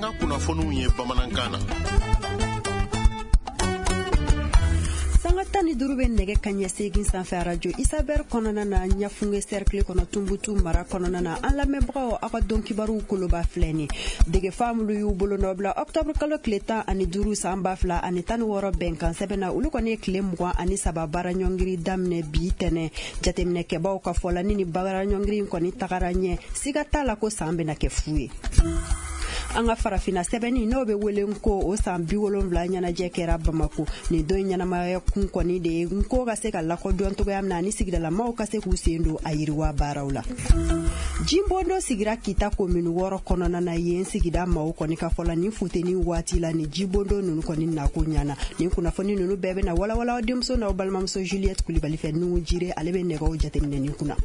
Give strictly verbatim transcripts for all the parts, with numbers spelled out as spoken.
Anga kunnafoniw ye bamanankan na. Sangatani duru be nege kanya segin sanfɛ radio Isaber kɔnɔna na ɲafunge cercle kɔnɔ Tumbutu mara kɔnɔna na an lamɛnbagaw aw ka dɔn kibaru koloba filɛni dege famulu y'u bolo nɔbila octobre kalo tile tan ani duuru san ba fila ani tan ni wɔɔrɔ bɛnkan sɛbɛnna olu kɔni ye tile mugan ani saba baara ɲɔngiri daminɛ bi tɛnɛ jateminɛkɛbaw ka fɔla ni ni baara ɲɔngiri kɔni tagara ɲɛ siga t'a la ko san bɛna kɛ fu ye. An ka farafina sɛbɛnni n'o bɛ wele ko o san bi wolonwula ɲɛnajɛ kɛra Bamako nin don ɲɛnamaya kun kɔni de ye nko ka se ka lakodɔn cogoya min na ani sigidalamaw ka se k'u sen don a yiriwa baaraw la. Jimbondo sigira Kita komini wɔɔrɔ kɔnɔna na yen sigida maaw kɔni ka fɔla ni futeni waati la ni Jimbondo nunu kɔni nako ɲana ni kunnafoni nunu bɛɛ bɛna walawala denmuso n'aw balimamuso Juliette Kulibali fɛ Nuhu Jire ale bɛ nɛgɛw jateminɛni kunna.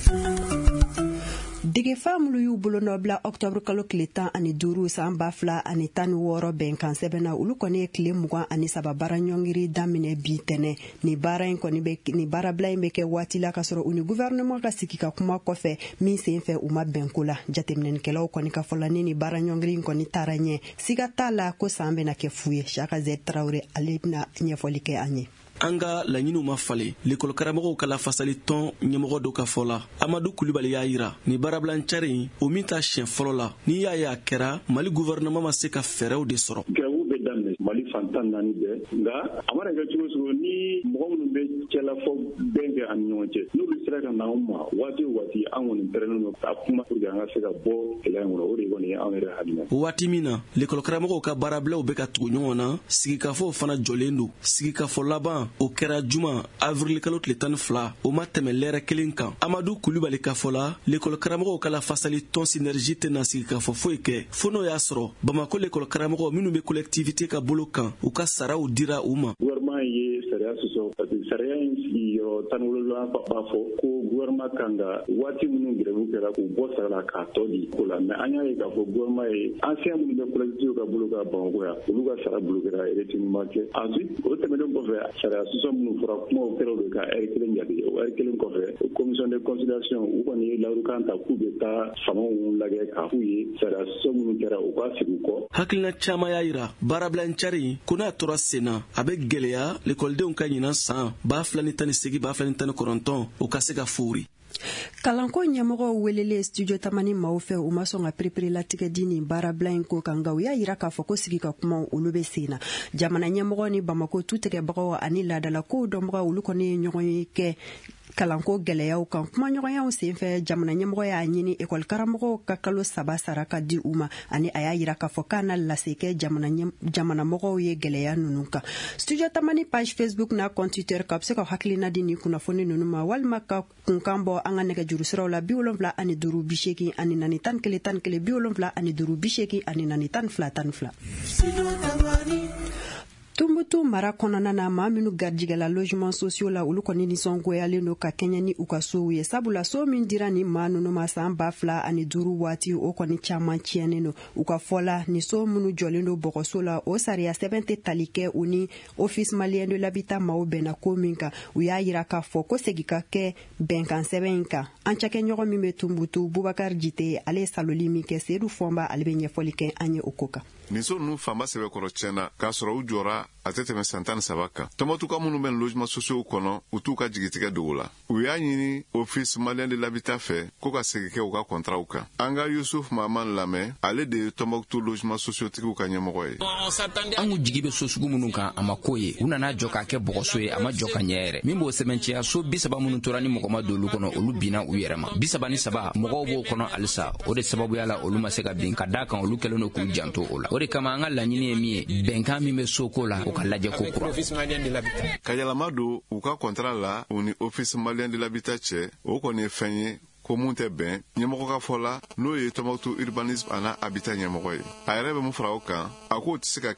Dege famulu y'u bolo nɔbila octobre kalo tile tan ani duuru san ba fila ani tan ni wɔɔrɔ bɛnkan sɛbɛnna olu kɔni ye tile mugan ani saba baara ɲɔngiri daminɛ bi tɛnɛ ni baara in kɔni bɛ ni baarabila in bɛ kɛ waati la ka sɔrɔ u ni gouvernement ka sigi ka kuma kɔfɛ min sen fɛ u ma bɛn ko la jateminɛnikɛlaw kɔni ka fɔla ni ni baara ɲɔngiri in kɔni taara ɲɛ siga t'a la ko san bɛna kɛ fu ye Chaka Z Traoré ale bɛna ɲɛfɔli kɛ an ye. An ka laɲiniw ma falen l'école karamɔgɔw ka lafasali tɔn ɲɛmɔgɔ dɔ ka fɔ la Amadu Kulibali y'a yira ni baarabilancari in o min ta siɲɛ fɔlɔ la ni y'a ye a kɛra Mali gouvernement ma se ka fɛɛrɛw de sɔrɔ. Gɛrɛw bɛ daminɛ Mali fantan naani bɛɛ nka a mana kɛ cogo cogo ni mɔgɔ minnu bɛ cɛlafɔ bɛn kɛ ani ɲɔgɔn cɛ n'olu sera ka na anw ma waati o waati an kɔni pɛrɛnnen don ka kuma pour que an ka se ka bɔ kɛlɛ in kɔnɔ o de kɔni ye anw yɛrɛ hakilina. O waati min na l'école karamɔgɔw ka baarabilaw bɛ ka tugu ɲɔgɔn na sigikafɔw fana jɔlen don sigikafɔ laban o kɛra juma avril kalo tile tan ni fila o ma tɛmɛ lɛrɛ kelen kan Amadu Kulibali ka fɔ la l'école karamɔgɔw ka lafasali tɔn synergie tɛna sigikafɔ foyi kɛ fo n'o y'a sɔrɔ Bamako l'école karamɔgɔw minnu bɛ collectivité ka bolo kan u ka saraw dira u ma. Gouvernement ye sariya sɔsɔ parce que sariya in sigi yɔrɔ tan ni wolonwula b'a fɔ ko gouvernement kan ka waati minnu grève kɛra k'u bɔ sara la k'a tɔ di ko la mais an y'a ye k'a fɔ gouvernement ye ancien minnu bɛ collectivité ka bolo kan Bamako yan olu ka sara bolo kɛra retenu kɛ ensuite o tɛmɛnen kɔfɛ sariya sɔsɔ minnu fɔra kumaw kɛra o de ka heure kelen jate o heure kelen kɔfɛ commission de conciliation u kɔni ye larukan ta k'u bɛ taa famaw lajɛ k'a f'u ye sariya sɔsɔ minnu kɛra u ka sigi kɔ. Hakilina caman y'a yira baarabilancari ko n'a tora sen na a bɛ gɛlɛya l'écoledenw ka ɲinan san ba fila ni tan ni segin ba fila ni tan ni kɔnɔntɔn o ka se ka fori. Kalanko ɲɛmɔgɔw welele studio tamani maaw fɛ u ma sɔn ka perepere latigɛ di nin baarabila in ko kan nka u y'a yira k'a fɔ ko sigi ka kuma olu bɛ sen na jamana ɲɛmɔgɔ ni Bamako tutigɛbagaw ani laadalakow dɔnbagaw olu kɔni ye ɲɔgɔn ye kɛ kalanko gɛlɛyaw kan kumaɲɔgɔnyaw senfɛ jamana ɲɛmɔgɔ y'a ɲini école karamɔgɔw ka kalo saba sara ka di u ma ani a y'a yira k'a fɔ k'a na lase kɛ jamana jamanamɔgɔw ye gɛlɛya ninnu kan studio tamani page Facebook n'a compte Twitter ka bɛ se ka hakilina di nin kunnafoni ninnu ma walima ka kunkan bɔ an ka nɛgɛjuru siraw la bi wolonwula ani duuru bi seegin ani naani tan ni kelen tan ni kelen bi wolonwula ani duuru bi seegin ani naani tan ni fila tan ni fila. Tumbutu mara kɔnɔna na maa minnu garijigɛla logement sociaux la olu kɔni nisɔngoyalen don ka kɛɲɛ ni u ka sow ye sabula so min dira ni maa ninnu ma san ba fila ani duuru waati o kɔni caman tiɲɛnen don u ka fɔ la ni so minnu jɔlen don bɔgɔso la o sariya sɛbɛn tɛ tali kɛ u ni office malien de l'habitat maaw bɛnna ko min kan u y'a yira k'a fɔ ko segi ka kɛ bɛnkan sɛbɛn in kan an cakɛɲɔgɔn min bɛ Tumbutu Bubakar Jite ale ye saloli min kɛ Seydou Fɔnba ale bɛ ɲɛfɔli kɛ an ye o ko kan. Nin so ninnu fanba sɛbɛkɔrɔ tiɲɛna k'a sɔrɔ u jɔra a tɛ tɛmɛ san tan ni saba kan tɔnbɔtuka minnu bɛ logement sociaux kɔnɔ u t'u ka jigitigɛ dogo la u y'a ɲini office malien de l'habitat fɛ ko ka segi kɛ u ka contrat kan an ka Yusuf Maman lamɛn ale de ye Tɔnbɔkutu logement sociaux tigiw ka ɲɛmɔgɔ ye. An k'u jigi bɛ so sugu minnu kan a ma ko ye u nana jɔ k'a kɛ bɔgɔso ye a ma jɔ ka ɲɛ yɛrɛ min b'o sɛbɛnciya so bi saba minnu tora ni mɔgɔ ma don olu kɔnɔ olu binna u yɛrɛ ma bi saba ni saba mɔgɔw b'o kɔnɔ halisa o de sababuya la olu ma se ka bin ka d'a kan olu kɛlen don k'u janto o la o de kama an ka laɲini ye min ye bɛnkan min bɛ so ko la o ka lajɛ ko kura. Ka yɛlɛma don u ka contrat la u ni office malien de l'habitat cɛ o kɔni ye fɛn ye ko mun tɛ bɛn ɲɛmɔgɔ ka fɔ la n'o ye Tɔnbɔkutu urbanisme ana habitat ɲɛmɔgɔ ye a yɛrɛ bɛ mun fara o kan a k'o tɛ se ka kɛ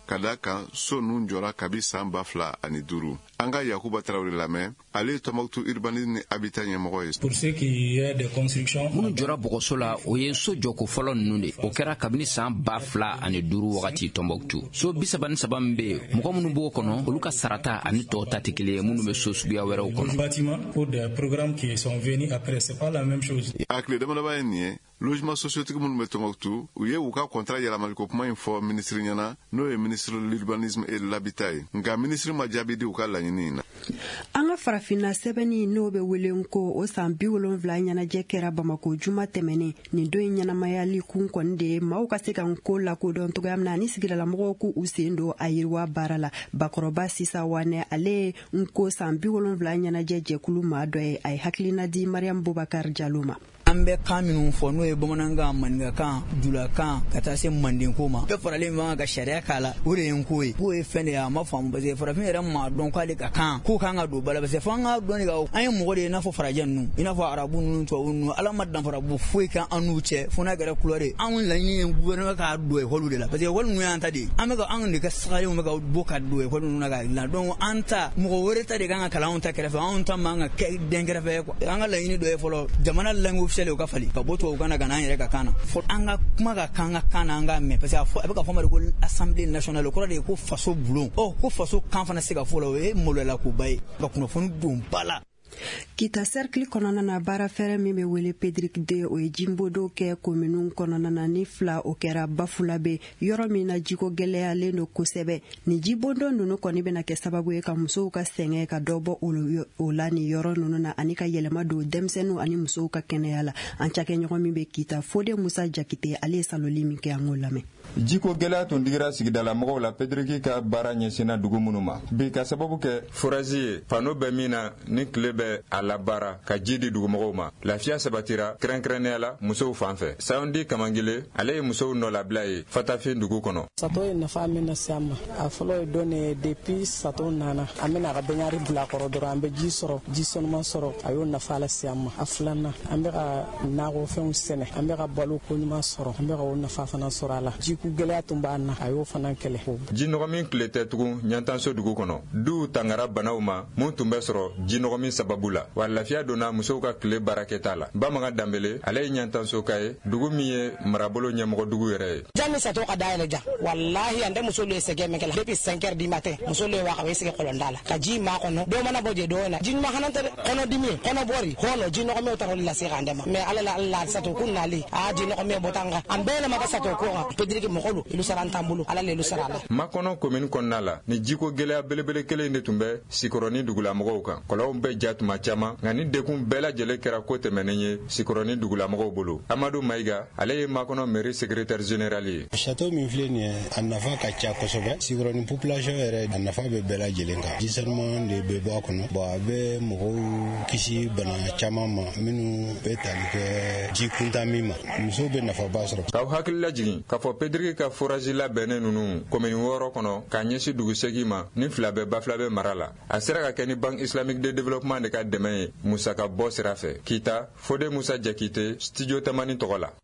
ka da kan so nun jɔra kabi san ba fila ani duru. An ka Yakuba Tarawele lamɛn, ale ye Tɔnbukutu urbanisme ni habitat ɲɛmɔgɔ ye. Pour ce qui est des constructions, minnu jɔra bɔgɔso la o ye so jɔko fɔlɔ ninnu de. O kɛra kabini san ba fila ani duru wagati Tɔnbukutu. So bisaba ni saba min bɛ yen, mɔgɔ minnu b'o kɔnɔ olu ka sarata ani tɔw ta tɛ kelen ye minnu bɛ so suguya wɛrɛw kɔnɔ. Bâtiment pour des programmes qui sont venus après, c'est pas la même chose. A tile damadama ye nin ye, logement sociotigi minnu bɛ Tɔnbukutu u ye u ka contrat yɛlɛmaliko kuma in fɔ ministre ɲɛna n'o ye ministre de l'urbanisme et de l'habitat ye. Nka ministre ma jaabi di u ka laɲini in na. An ka farafinna sɛbɛnni n'o bɛ wele ko o san bi wolonwula ɲɛnajɛ kɛra Bamako juma tɛmɛnen. Nin don in ɲɛnamayali kun kɔni de ye maaw ka se ka nko lakodɔn cogoya min na ani sigidalamɔgɔw k'u u sen don a yiriwa baara la. Bakɔrɔba Sisa Wane ale ye nko san bi wolonwula ɲɛnajɛ jɛkulu maa dɔ ye. A ye hakilina di Mariam Bubakar Jalo ma. An bɛ kan minnu fɔ n'o ye bamanankan maninkakan julakan ka taa se mandenko ma bɛɛ faralen ɲɔgɔn ka sariya k'a la o de ye nko ye k'o ye fɛn de ye a ma faamu parce que farafin yɛrɛ maa dɔn k'ale ka kan k'o kan ka don bala parce que fo an ka dɔn de ka an ye mɔgɔ de ye i n'a fɔ farajɛ ninnu i n'a fɔ arabu ninnu tubabu ninnu ala ma danfara bɔ foyi kan an n'u cɛ fo n'a kɛra couleur ye anw laɲini ye gouvernement k'a don école de la parce que école ninnu y'an ta de ye an bɛ ka anw de ka sagalenw bɛ ka bɔ ka don école ninnu na ka dilan donc an ta mɔgɔ wɛrɛ ta de kan ka kalan anw ta kɛrɛfɛ anw ta man ka kɛ den kɛrɛfɛ quoi an ka laɲini dɔ ye fɔlɔ jamana langue officielle o ka fali ka bɔ tubabu kan na ka n'an yɛrɛ ka kan na fo an ka kuma ka kan ka kan na an ka mɛn parce que a bɛ ka fɔ ma de ko assemblée nationale o kɔrɔ de ye ko faso bulon ɔ ko faso kan fana se ka fɔ la o ye maloyalakoba ye ka kunnafoni don ba la. Kita cercle kɔnɔna na baara fɛrɛ min bɛ wele Pedrick de o ye jimbodo kɛ kominu kɔnɔna na ni fila o kɛra Bafula be yɔrɔ min na jiko gɛlɛyalen don kosɛbɛ. Ni jibodo ninnu kɔni bɛna kɛ sababu ye ka musow ka sɛgɛn ka dɔ bɔ o la ni yɔrɔ ninnu na ani ka yɛlɛma don denmisɛnninw ani musow ka kɛnɛya la. An cakɛɲɔgɔn min bɛ Kita Fode Musa Jakite ale ye saloli min kɛ an k'o lamɛn. Jiko gɛlɛya tun digira sigidala mɔgɔw la Pedrick ka baara ɲɛsinna dugu minnu ma. Bi ka sababu kɛ forage ye fano bɛ min na ni tile bɛ a labaara ka ji di dugumɔgɔw ma. Lafiya sabatira kɛrɛnkɛrɛnnenya la musow fan fɛ. Sayɔndi Kamangile ale ye musow nɔ labila ye Fatafin dugu kɔnɔ. Sato ye nafa min na se an ma a fɔlɔ ye dɔn depuis sato nana an bɛna a ka bɛɲari bila kɔrɔ dɔrɔn an bɛ ji sɔrɔ ji sɔnuma sɔrɔ a y'o nafa lase an ma. A filanan an bɛ ka nakɔfɛnw sɛnɛ an bɛ ka balo ko ɲuman sɔrɔ an bɛ ka o nafa fana sɔrɔ a la. Jiku gɛlɛya tun b'an na a y'o fana kɛlɛ. Ji nɔgɔ min tile tɛ tugun ɲantanso dugu kɔnɔ. Duw tangara banaw ma mun tun bɛ sɔrɔ ji nɔgɔ min sababu la. Wa lafiya donna musow ka tile baarakɛta la. Bamaga Danbele ale ye ɲantanso ka ye dugu min ye marabolo ɲɛmɔgɔ dugu yɛrɛ ye. Jami sato ka dayɛlɛ ja wallahi an tɛ muso le sɛgɛ mɛn kɛla depuis cinq heures du matin muso le wa ka bɛ sɛgɛ kɔlɔnda la ka ji ma kɔnɔ dɔw mana bɔ je dɔw na ji ɲuman fana tɛ dɛ kɔnɔ dimi kɔnɔ bɔri hɔnɔ ji nɔgɔmɛw ta olu lase k'an dɛmɛ mais ala la ala sato kun nali a ji nɔgɔmɛ bɔ tan kan an bɛɛ nama ka sato ko kan Pedrick mɔgɔ do ilu sara an tan bolo ala le ilu sara la. Makɔnɔ commune kɔnɔna la ni jiko gɛlɛya belebele kelen de tun bɛ Sikɔrɔni dugulamɔgɔw kan. Kɔlɔnw bɛ ja tuma caman nka ni dekun bɛɛ lajɛlen kɛra ko tɛmɛnen ye Sikɔrɔni dugulamɔgɔw bolo. Amadu Mayiga ale ye Makɔnɔ mairie secrétaire général ye. Château min filɛ nin ye a nafa ka ca kosɛbɛ Sikɔrɔni population yɛrɛ a nafa bɛ bɛɛ lajɛlen kan. Ji sanuman de bɛ bɔ a kɔnɔ bon a bɛ mɔgɔw kisi bana caman ma minnu bɛ tali kɛ ji kuntan min ma musow bɛ nafaba sɔrɔ. K'aw hakili lajigin k'a fɔ Pedrick ka forage labɛnnen ninnu commune wɔɔrɔ kɔnɔ k'a ɲɛsin dugusɛgi ma ni fila bɛ Bafula bɛ mara la. A sera ka kɛ ni Banque islamique de développement de ka dɛmɛ ye musaka bɔ sira fɛ. Kita Fode Musa Jakite studio Tamani tɔgɔ la.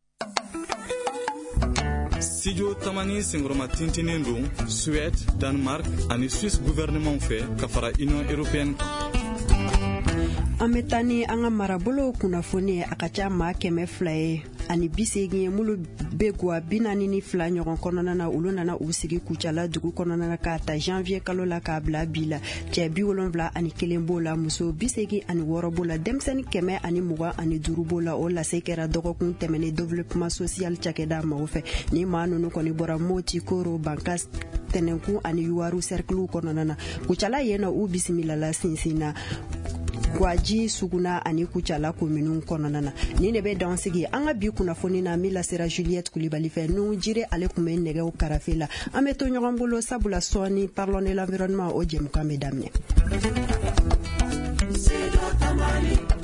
Studio Tamani sengoroma tintinin don Suède, Danemark ani Suisse gouvernement fɛ ka fara Union européenne. An bɛ taa ni an ka marabolo kunnafoni ye a ka ca maa kɛmɛ fila ye ani bi seegin ye mulu bɛ guwa bi naani ni fila ɲɔgɔn kɔnɔna na olu nana u sigi Kucala dugu kɔnɔna na k'a ta janvier kalo la k'a bila bi la cɛ bi wolonwula ani kelen b'o la muso bi seegin ani wɔɔrɔ b'o la denmisɛnnin kɛmɛ ani mugan ani duuru b'o la o lase kɛra dɔgɔkun tɛmɛnen développement social cakɛda maaw fɛ ni maa ninnu kɔni bɔra Moti Koro Bankas Tɛnɛnkun ani Yuwaru cercle kɔnɔna na Kucala yen nɔ u bisimilala sinsinna Gwaji Suguna ani Kucala commune kɔnɔna na ni ne bɛ dan sigi an ka bi kunnafoni na mi lasera Juliette Kulibali fɛ nu jire ale kun bɛ nɛgɛw karafe la an bɛ to ɲɔgɔn bolo sabula sɔɔni parlons de l'environnement o jɛmukan bɛ daminɛ.